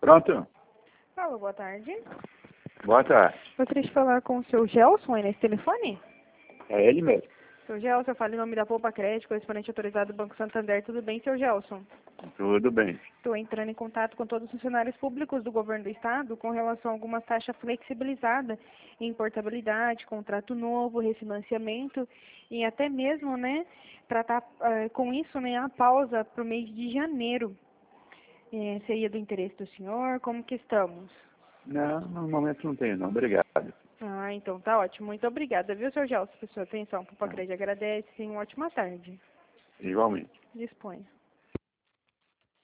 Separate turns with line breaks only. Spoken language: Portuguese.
Pronto?
Alô, boa tarde.
Boa tarde.
Gostaria de falar com o seu Gelson aí nesse telefone?
É ele mesmo.
Seu Gelson, eu falo em nome da Poupa Crédito, correspondente autorizado do Banco Santander. Tudo bem, seu Gelson?
Tudo bem.
Estou entrando em contato com todos os funcionários públicos do governo do estado com relação a algumas taxas flexibilizadas em portabilidade, contrato novo, refinanciamento e até mesmo, né, tratar com isso, né, a pausa para o mês de janeiro. Seria do interesse do senhor? Como que estamos?
Não, no momento não tenho, não. Obrigado.
Ah, então tá ótimo. Muito obrigada, viu, seu Gelson, por sua atenção. Poupa Crédito agradece. Uma ótima tarde.
Igualmente.
Disponha.